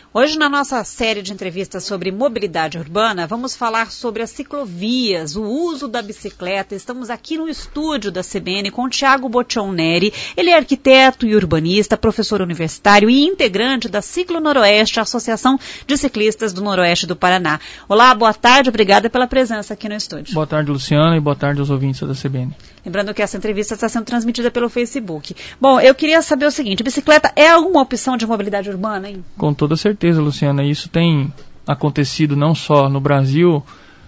Hoje, na nossa série de entrevistas sobre mobilidade urbana, vamos falar sobre as ciclovias, o uso da bicicleta. Estamos aqui no estúdio da CBN com o Thiago Boccionneri. Ele é arquiteto e urbanista, professor universitário e integrante da Ciclo Noroeste, a Associação de Ciclistas do Noroeste do Paraná. Olá, boa tarde, obrigada pela presença aqui no estúdio. Boa tarde, Luciana, e boa tarde aos ouvintes da CBN. Lembrando que essa entrevista está sendo transmitida pelo Facebook. Bom, eu queria saber o seguinte, bicicleta é alguma opção de mobilidade urbana, hein? Com toda certeza, Luciana. Isso tem acontecido não só no Brasil,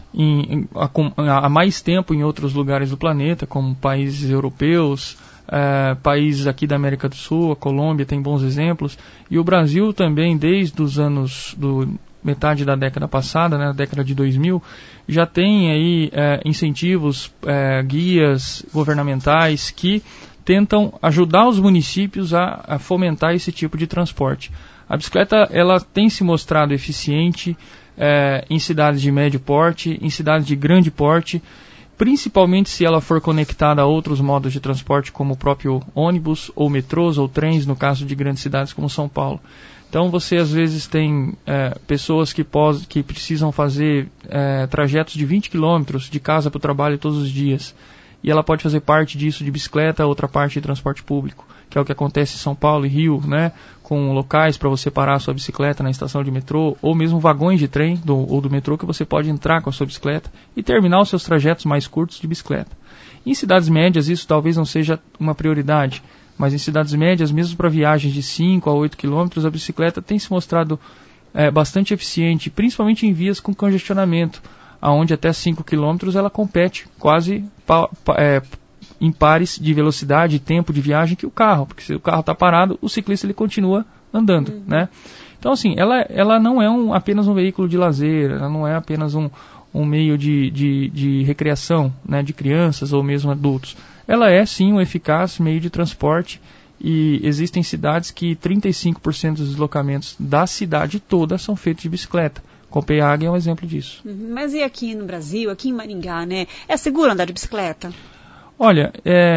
há mais tempo em outros lugares do planeta, como países europeus, países aqui da América do Sul, a Colômbia tem bons exemplos, e o Brasil também, desde os anos metade da década passada, né, década de 2000, já tem aí incentivos, guias governamentais que tentam ajudar os municípios a fomentar esse tipo de transporte. A bicicleta ela tem se mostrado eficiente em cidades de médio porte, em cidades de grande porte, principalmente se ela for conectada a outros modos de transporte, como o próprio ônibus, ou metrôs, ou trens, no caso de grandes cidades como São Paulo. Então você às vezes tem pessoas que precisam fazer trajetos de 20 quilômetros de casa para o trabalho todos os dias. E ela pode fazer parte disso de bicicleta, outra parte de transporte público, que é o que acontece em São Paulo e Rio, né, com locais para você parar a sua bicicleta na estação de metrô, ou mesmo vagões de trem ou do metrô que você pode entrar com a sua bicicleta e terminar os seus trajetos mais curtos de bicicleta. Em cidades médias isso talvez não seja uma prioridade, mas em cidades médias, mesmo para viagens de 5 a 8 quilômetros, a bicicleta tem se mostrado bastante eficiente, principalmente em vias com congestionamento, onde até 5 quilômetros ela compete quase em pares de velocidade e tempo de viagem que o carro, porque se o carro está parado, o ciclista ele continua andando, né? Então assim, ela não é apenas um veículo de lazer, ela não é apenas um meio de recreação, né, de crianças ou mesmo adultos. Ela é sim um eficaz meio de transporte e existem cidades que 35% dos deslocamentos da cidade toda são feitos de bicicleta. Copenhague é um exemplo disso. Mas e aqui no Brasil, aqui em Maringá, né? É seguro andar de bicicleta? Olha,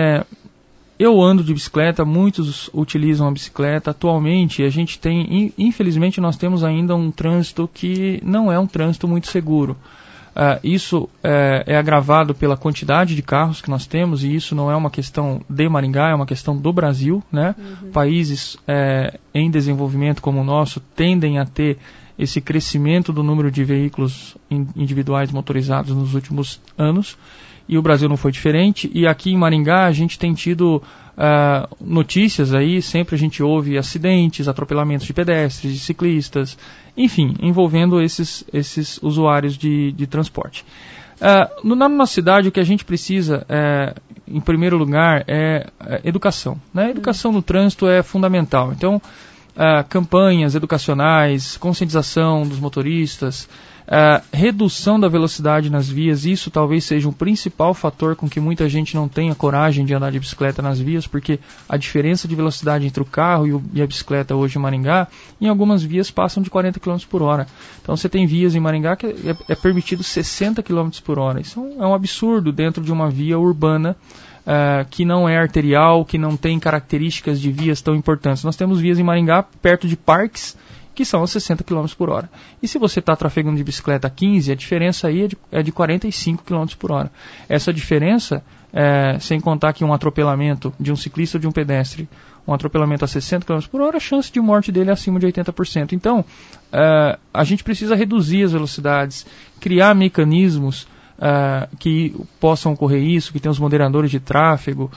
eu ando de bicicleta, muitos utilizam a bicicleta. Atualmente, a gente tem, infelizmente, nós temos ainda um trânsito que não é um trânsito muito seguro. Isso é agravado pela quantidade de carros que nós temos, e isso não é uma questão de Maringá, é uma questão do Brasil, né? Países em desenvolvimento como o nosso tendem a ter esse crescimento do número de veículos individuais motorizados nos últimos anos, e o Brasil não foi diferente. E aqui em Maringá a gente tem tido notícias aí, sempre a gente ouve acidentes, atropelamentos de pedestres, de ciclistas, enfim, envolvendo esses usuários de transporte. Na nossa cidade o que a gente precisa, em primeiro lugar, é educação, né? Educação no trânsito é fundamental. Então, campanhas educacionais, conscientização dos motoristas, redução da velocidade nas vias, isso talvez seja um principal fator com que muita gente não tenha coragem de andar de bicicleta nas vias, porque a diferença de velocidade entre o carro e a bicicleta hoje em Maringá, em algumas vias passam de 40 km por hora. Então você tem vias em Maringá que é permitido 60 km por hora. Isso é um absurdo dentro de uma via urbana, que não é arterial, que não tem características de vias tão importantes. Nós temos vias em Maringá perto de parques que são a 60 km por hora. E se você está trafegando de bicicleta a 15, a diferença aí é de 45 km por hora. Essa diferença, sem contar que um atropelamento de um ciclista ou de um pedestre, um atropelamento a 60 km por hora, a chance de morte dele é acima de 80%. Então, a gente precisa reduzir as velocidades, criar mecanismos que possam ocorrer isso, que tem os moderadores de tráfego.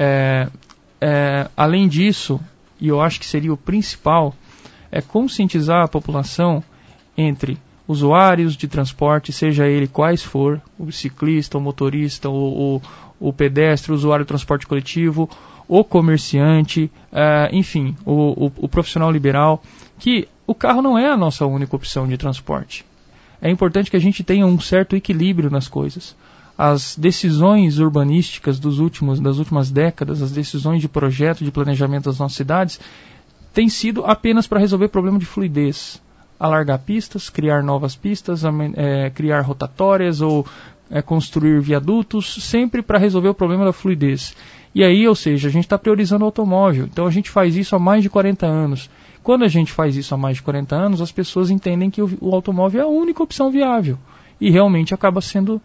Além disso, e eu acho que seria o principal, é conscientizar a população entre usuários de transporte, seja ele quais for, o ciclista, o motorista, o pedestre, o usuário de transporte coletivo, o comerciante, enfim, o profissional liberal, que o carro não é a nossa única opção de transporte. É importante que a gente tenha um certo equilíbrio nas coisas. As decisões urbanísticas das últimas décadas, as decisões de projeto, de planejamento das nossas cidades, têm sido apenas para resolver problema de fluidez. Alargar pistas, criar novas pistas, criar rotatórias ou construir viadutos, sempre para resolver o problema da fluidez. E aí, ou seja, a gente está priorizando o automóvel. Então a gente faz isso há mais de 40 anos. Quando a gente faz isso há mais de 40 anos, as pessoas entendem que o automóvel é a única opção viável. E realmente acaba sendo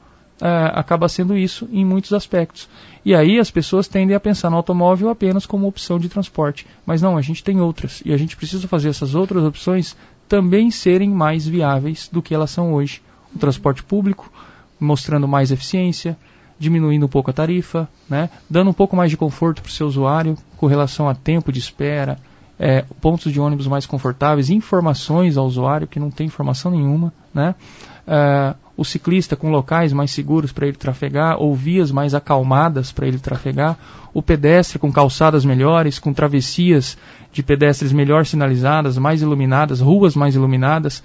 isso em muitos aspectos. E aí as pessoas tendem a pensar no automóvel apenas como opção de transporte. Mas não, a gente tem outras. E a gente precisa fazer essas outras opções também serem mais viáveis do que elas são hoje. O transporte público, mostrando mais eficiência, diminuindo um pouco a tarifa, né? Dando um pouco mais de conforto para o seu usuário com relação a tempo de espera, pontos de ônibus mais confortáveis, informações ao usuário que não tem informação nenhuma, né? O ciclista com locais mais seguros para ele trafegar, ou vias mais acalmadas para ele trafegar, o pedestre com calçadas melhores, com travessias de pedestres melhor sinalizadas, mais iluminadas, ruas mais iluminadas,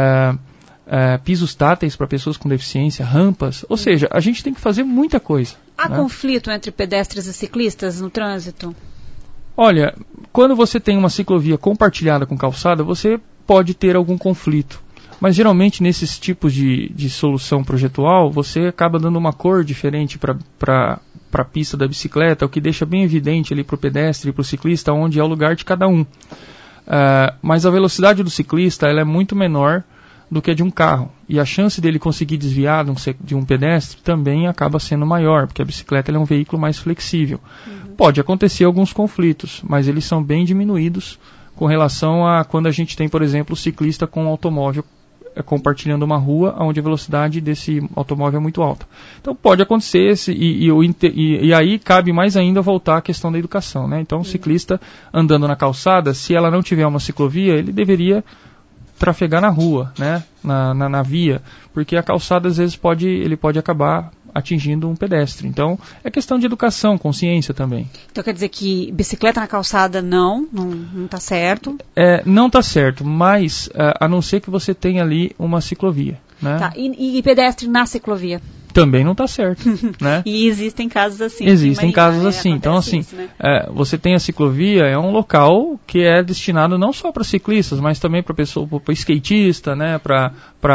pisos táteis para pessoas com deficiência, rampas, ou seja, a gente tem que fazer muita coisa. Há conflito entre pedestres e ciclistas no trânsito? Olha, quando você tem uma ciclovia compartilhada com calçada, você pode ter algum conflito. Mas geralmente nesses tipos de solução projetual, você acaba dando uma cor diferente para a pista da bicicleta, o que deixa bem evidente ali para o pedestre e para o ciclista onde é o lugar de cada um. Mas a velocidade do ciclista ela é muito menor do que a de um carro. E a chance dele conseguir desviar de um pedestre também acaba sendo maior, porque a bicicleta ela é um veículo mais flexível. Pode acontecer alguns conflitos, mas eles são bem diminuídos com relação a quando a gente tem, por exemplo, o ciclista com um automóvel compartilhando uma rua onde a velocidade desse automóvel é muito alta. Então pode acontecer e aí cabe mais ainda voltar à questão da educação, né? Então o ciclista andando na calçada, se ela não tiver uma ciclovia, ele deveria trafegar na rua, né? na via, porque a calçada às vezes ele pode acabar atingindo um pedestre. Então, é questão de educação, consciência também. Então quer dizer que bicicleta na calçada não está certo? Não está certo, mas a não ser que você tenha ali uma ciclovia. Né? Tá. E pedestre na ciclovia? Também não está certo. Né? E existem casos assim. Existem casos assim. Então, assim, isso, né? Você tem a ciclovia, é um local que é destinado não só para ciclistas, mas também para skatista, né? Para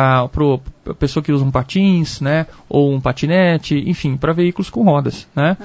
pessoa que usa um patins, né? Ou um patinete, enfim, para veículos com rodas. Né?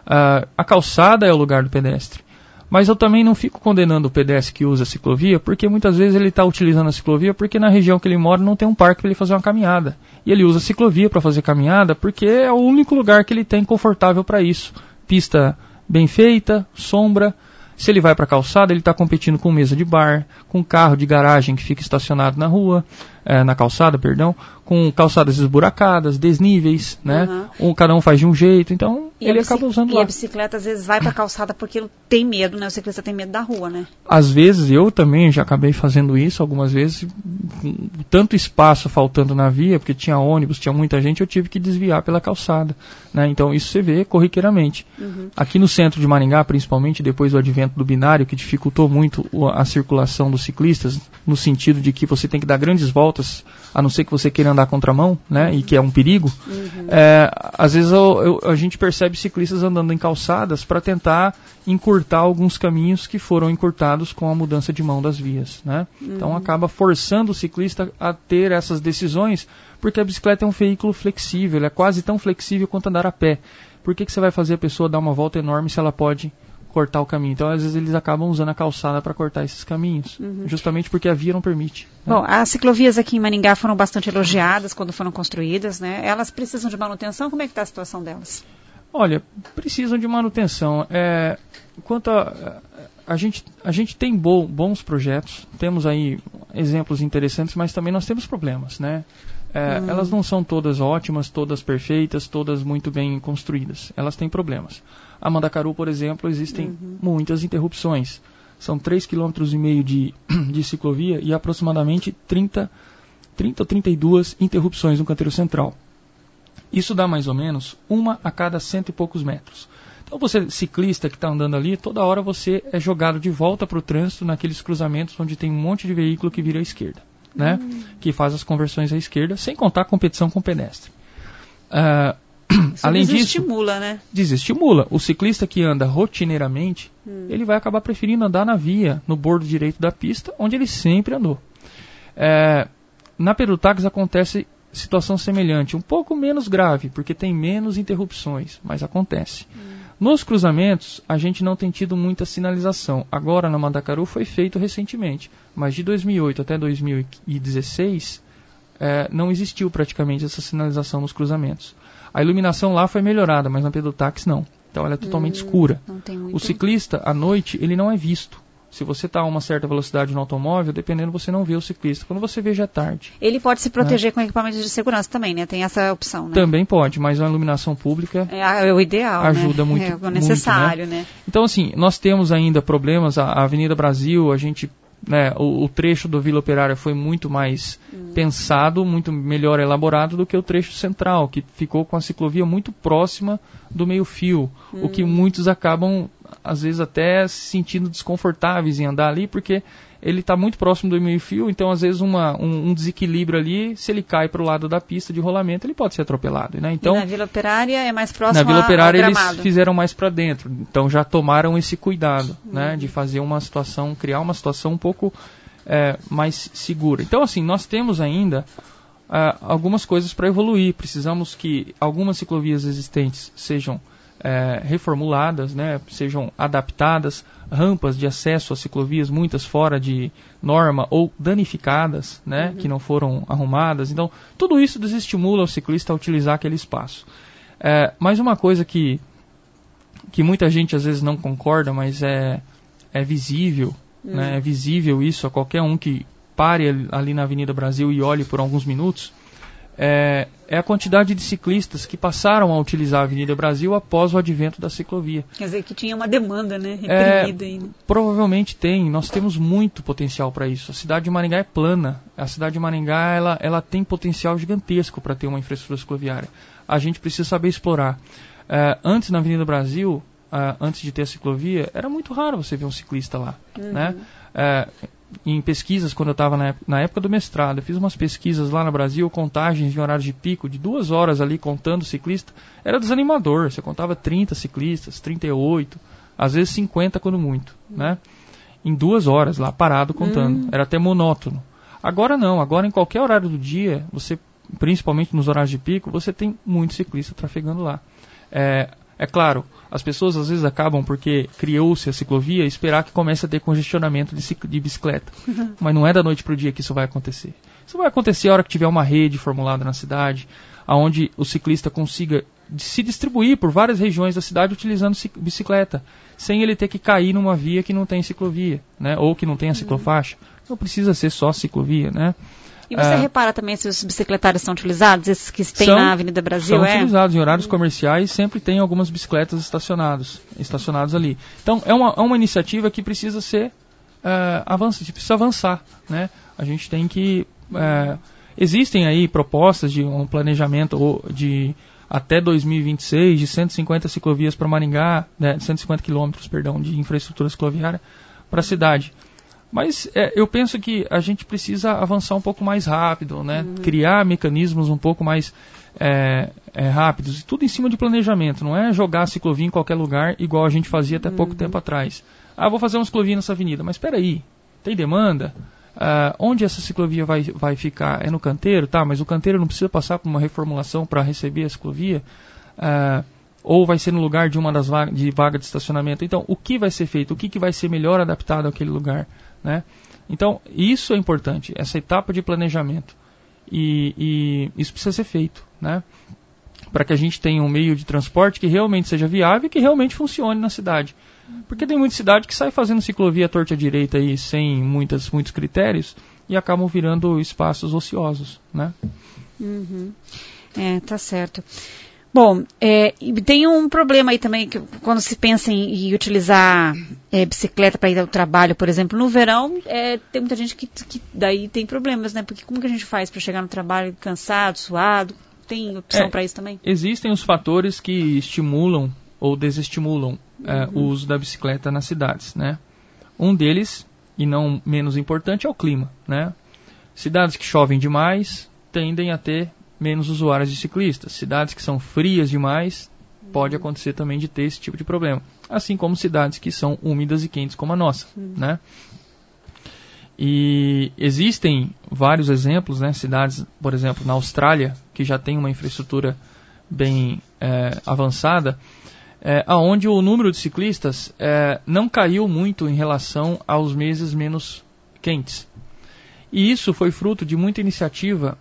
A calçada é o lugar do pedestre. Mas eu também não fico condenando o pedestre que usa a ciclovia, porque muitas vezes ele está utilizando a ciclovia porque na região que ele mora não tem um parque para ele fazer uma caminhada. E ele usa a ciclovia para fazer caminhada porque é o único lugar que ele tem confortável para isso. Pista bem feita, sombra. Se ele vai para a calçada, ele está competindo com mesa de bar, com carro de garagem que fica estacionado na rua, na calçada, perdão, com calçadas esburacadas, desníveis, né? Cada um faz de um jeito, então ele acaba usando lá. E a bicicleta às vezes vai para a calçada porque tem medo, né? O ciclista tem medo da rua, né? Às vezes eu também já acabei fazendo isso, algumas vezes, com tanto espaço faltando na via, porque tinha ônibus, tinha muita gente, eu tive que desviar pela calçada, né? Então isso você vê corriqueiramente. Aqui no centro de Maringá, principalmente depois do advento do binário, que dificultou muito a circulação dos ciclistas, no sentido de que você tem que dar grandes voltas, a não ser que você queira andar contramão, né, e que é um perigo, às vezes a gente percebe ciclistas andando em calçadas para tentar encurtar alguns caminhos que foram encurtados com a mudança de mão das vias, né? Então acaba forçando o ciclista a ter essas decisões, porque a bicicleta é um veículo flexível, ele é quase tão flexível quanto andar a pé. Por que você vai fazer a pessoa dar uma volta enorme se ela pode cortar o caminho? Então, às vezes, eles acabam usando a calçada para cortar esses caminhos, justamente porque a via não permite. Né? Bom, as ciclovias aqui em Maringá foram bastante elogiadas quando foram construídas, né? Elas precisam de manutenção? Como é que está a situação delas? Olha, precisam de manutenção. Quanto a gente tem bons projetos, temos aí exemplos interessantes, mas também nós temos problemas, né? Elas não são todas ótimas, todas perfeitas, todas muito bem construídas. Elas têm problemas. A Mandacaru, por exemplo, existem muitas interrupções. São 3,5 km de ciclovia e aproximadamente 30 ou 32 interrupções no canteiro central. Isso dá mais ou menos uma a cada 100 e poucos metros. Então você, ciclista que está andando ali, toda hora você é jogado de volta para o trânsito naqueles cruzamentos onde tem um monte de veículo que vira à esquerda, né? Que faz as conversões à esquerda, sem contar a competição com o pedestre. Além disso, desestimula, né? Desestimula. O ciclista que anda rotineiramente, ele vai acabar preferindo andar na via, no bordo direito da pista, onde ele sempre andou. Na Perutags acontece situação semelhante, um pouco menos grave, porque tem menos interrupções, mas acontece. Nos cruzamentos, a gente não tem tido muita sinalização. Agora, na Mandacaru, foi feito recentemente. Mas de 2008 até 2016, não existiu praticamente essa sinalização nos cruzamentos. A iluminação lá foi melhorada, mas na Pedro Táxi não. Então ela é totalmente escura. O ciclista, à noite, ele não é visto. Se você está a uma certa velocidade no automóvel, dependendo, você não vê o ciclista. Quando você vê, já é tarde. Ele pode se proteger com equipamentos de segurança também, né? Tem essa opção, né? Também pode, mas a iluminação pública é o ideal, ajuda, né? É o necessário, muito, né? né? Então, assim, nós temos ainda problemas. A Avenida Brasil, a gente... o trecho do Vila Operária foi muito mais pensado, muito melhor elaborado do que o trecho central, que ficou com a ciclovia muito próxima do meio-fio, o que muitos acabam, às vezes, até se sentindo desconfortáveis em andar ali, porque ele está muito próximo do meio-fio, então, às vezes, um desequilíbrio ali, se ele cai para o lado da pista de rolamento, ele pode ser atropelado, né? Então, e na Vila Operária é mais próximo ao gramado. Na Vila Operária eles fizeram mais para dentro, então já tomaram esse cuidado, né? De fazer criar uma situação um pouco mais segura. Então, assim, nós temos ainda algumas coisas para evoluir. Precisamos que algumas ciclovias existentes sejam reformuladas, né, sejam adaptadas, rampas de acesso às ciclovias, muitas fora de norma ou danificadas, né, que não foram arrumadas. Então, tudo isso desestimula o ciclista a utilizar aquele espaço. Mas uma coisa que muita gente às vezes não concorda, mas é visível, né, é visível isso a qualquer um que pare ali na Avenida Brasil e olhe por alguns minutos, é a quantidade de ciclistas que passaram a utilizar a Avenida Brasil após o advento da ciclovia. Quer dizer, que tinha uma demanda, né, reprimida ainda. Provavelmente tem, nós temos muito potencial para isso. A cidade de Maringá é plana, a cidade de Maringá ela tem potencial gigantesco para ter uma infraestrutura cicloviária. A gente precisa saber explorar. Antes, na Avenida Brasil, antes de ter a ciclovia, era muito raro você ver um ciclista lá, né? Em pesquisas, quando eu estava na época do mestrado, eu fiz umas pesquisas lá no Brasil, contagens em horários de pico, de 2 horas ali contando ciclista, era desanimador. Você contava 30 ciclistas, 38, às vezes 50 quando muito, né? Em 2 horas lá, parado contando. Era até monótono. Agora não, agora em qualquer horário do dia, você, principalmente nos horários de pico, você tem muito ciclista trafegando lá. É claro, as pessoas às vezes acabam, porque criou-se a ciclovia, esperar que comece a ter congestionamento de bicicleta. Mas não é da noite para o dia que isso vai acontecer. Isso vai acontecer a hora que tiver uma rede formulada na cidade, onde o ciclista consiga se distribuir por várias regiões da cidade utilizando bicicleta, sem ele ter que cair numa via que não tem ciclovia, né? Ou que não tem a ciclofaixa. Não precisa ser só ciclovia, né? E você repara também se os bicicletários são utilizados, esses que tem na Avenida Brasil? São utilizados em horários comerciais, sempre tem algumas bicicletas estacionadas ali. Então, é uma iniciativa que precisa ser precisa avançar, né? A gente tem que... existem aí propostas de um planejamento de até 2026 de 150 ciclovias para Maringá, 150 quilômetros, perdão, de infraestrutura cicloviária para a cidade. Mas eu penso que a gente precisa avançar um pouco mais rápido, né? Criar mecanismos um pouco mais rápidos. Tudo em cima de planejamento. Não é jogar a ciclovia em qualquer lugar, igual a gente fazia até pouco tempo atrás. Vou fazer uma ciclovia nessa avenida. Mas espera aí, tem demanda? Onde essa ciclovia vai ficar? É no canteiro? Tá, mas o canteiro não precisa passar por uma reformulação para receber a ciclovia? Ou vai ser no lugar de uma das vaga de estacionamento? Então, o que vai ser feito? O que vai ser melhor adaptado àquele lugar? Né? Então, isso é importante, essa etapa de planejamento. E isso precisa ser feito, né? Para que a gente tenha um meio de transporte que realmente seja viável e que realmente funcione na cidade. Porque tem muita cidade que sai fazendo ciclovia à torta à direita aí, sem muitos critérios, e acabam virando espaços ociosos, né? Tá certo. Bom, tem um problema aí também, que quando se pensa em utilizar bicicleta para ir ao trabalho, por exemplo, no verão, tem muita gente que daí tem problemas, né? Porque como que a gente faz para chegar no trabalho cansado, suado? Tem opção para isso também? Existem os fatores que estimulam ou desestimulam o uso da bicicleta nas cidades, né? Um deles, e não menos importante, é o clima, né? Cidades que chovem demais tendem a ter menos usuários de ciclistas. Cidades que são frias demais, pode acontecer também de ter esse tipo de problema. Assim como cidades que são úmidas e quentes como a nossa, né? E existem vários exemplos, né? Cidades, por exemplo, na Austrália, que já tem uma infraestrutura bem avançada, onde o número de ciclistas não caiu muito em relação aos meses menos quentes. E isso foi fruto de muita iniciativa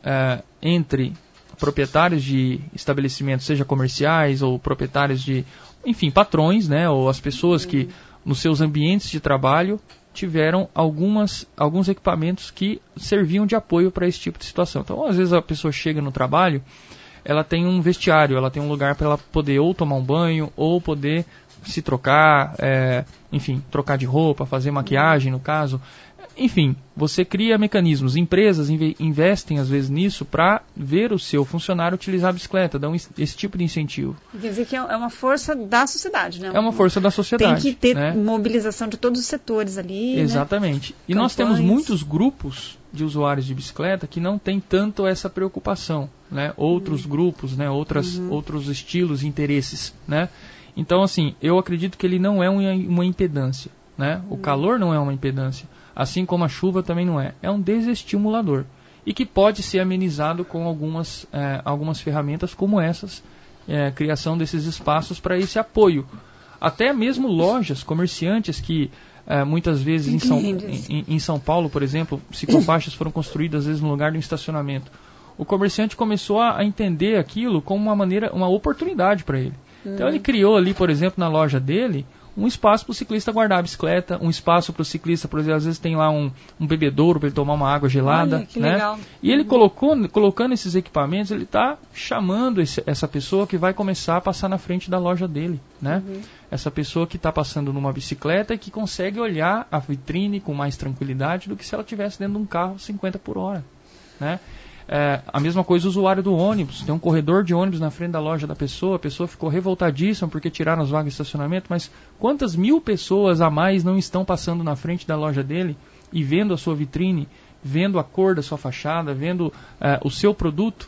entre proprietários de estabelecimentos, seja comerciais ou proprietários de, enfim, patrões, né, ou as pessoas que nos seus ambientes de trabalho tiveram alguns equipamentos que serviam de apoio para esse tipo de situação. Então, às vezes a pessoa chega no trabalho, ela tem um vestiário, ela tem um lugar para ela poder ou tomar um banho, ou poder se trocar, enfim, trocar de roupa, fazer maquiagem no caso. Enfim, você cria mecanismos. Empresas investem às vezes nisso para ver o seu funcionário utilizar a bicicleta, dão esse tipo de incentivo. Quer dizer que é uma força da sociedade, né? É uma força da sociedade. Tem que ter mobilização de todos os setores ali. Exatamente. Né? E nós temos muitos grupos de usuários de bicicleta que não têm tanto essa preocupação, né? Outros grupos, né? Outros estilos e interesses, né? Então, assim, eu acredito que ele não é uma impedância, né? O calor não é uma impedância. Assim como a chuva também não é. É um desestimulador. E que pode ser amenizado com algumas ferramentas como essas, criação desses espaços para esse apoio. Até mesmo lojas, comerciantes que muitas vezes em São Paulo, por exemplo, ciclofaixas foram construídas às vezes no lugar de um estacionamento. O comerciante começou a entender aquilo como uma oportunidade para ele. Então ele criou ali, por exemplo, na loja dele, um espaço para o ciclista guardar a bicicleta, um espaço para o ciclista, por exemplo, às vezes tem lá um bebedouro para ele tomar uma água gelada. Olha, que legal. E ele colocando esses equipamentos, ele está chamando essa pessoa que vai começar a passar na frente da loja dele, né? Essa pessoa que está passando numa bicicleta e que consegue olhar a vitrine com mais tranquilidade do que se ela estivesse dentro de um carro 50 por hora, né? A mesma coisa o usuário do ônibus. Tem um corredor de ônibus na frente da loja da pessoa. A pessoa ficou revoltadíssima porque tiraram as vagas de estacionamento. Mas quantas mil pessoas a mais não estão passando na frente da loja dele e vendo a sua vitrine, vendo a cor da sua fachada, vendo o seu produto,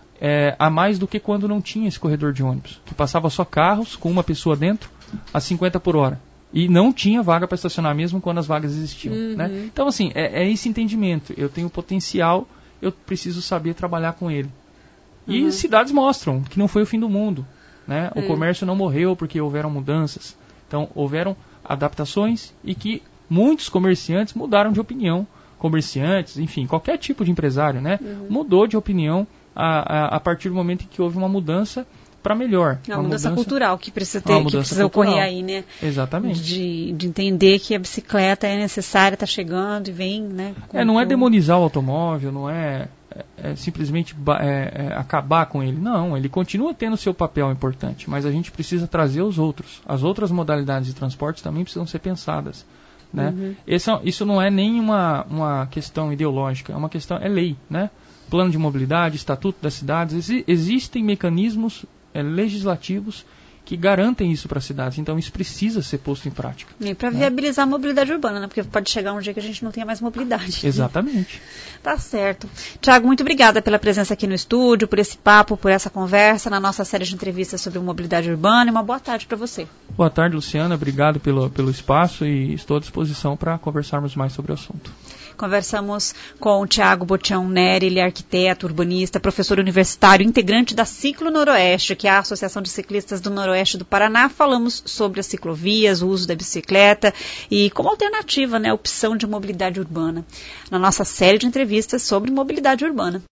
a mais do que quando não tinha esse corredor de ônibus, que passava só carros com uma pessoa dentro a 50 por hora. E não tinha vaga para estacionar mesmo quando as vagas existiam, né? Então, assim, é esse entendimento. Eu tenho potencial, eu preciso saber trabalhar com ele. E cidades mostram que não foi o fim do mundo, né? O comércio não morreu porque houveram mudanças. Então, houveram adaptações e que muitos comerciantes mudaram de opinião. Comerciantes, enfim, qualquer tipo de empresário, né? Mudou de opinião a partir do momento em que houve uma mudança para melhor. Uma mudança cultural que precisa ocorrer aí, né? Exatamente. De entender que a bicicleta é necessária, está chegando e vem, né? Não é demonizar o automóvel, não é simplesmente acabar com ele. Não, ele continua tendo seu papel importante, mas a gente precisa trazer os outros. As outras modalidades de transporte também precisam ser pensadas, né? Isso não é nem uma questão ideológica, é uma questão, é lei, né? Plano de mobilidade, estatuto das cidades, existem mecanismos legislativos que garantem isso para as cidades. Então, isso precisa ser posto em prática. E para viabilizar a mobilidade urbana, né? Porque pode chegar um dia que a gente não tenha mais mobilidade. Exatamente. Tá certo. Tiago, muito obrigada pela presença aqui no estúdio, por esse papo, por essa conversa na nossa série de entrevistas sobre mobilidade urbana. E uma boa tarde para você. Boa tarde, Luciana. Obrigado pelo espaço e estou à disposição para conversarmos mais sobre o assunto. Conversamos com o Tiago Bottão Neri, ele é arquiteto, urbanista, professor universitário, integrante da Ciclo Noroeste, que é a Associação de Ciclistas do Noroeste do Paraná. Falamos sobre as ciclovias, o uso da bicicleta e como alternativa, né, a opção de mobilidade urbana, na nossa série de entrevistas sobre mobilidade urbana.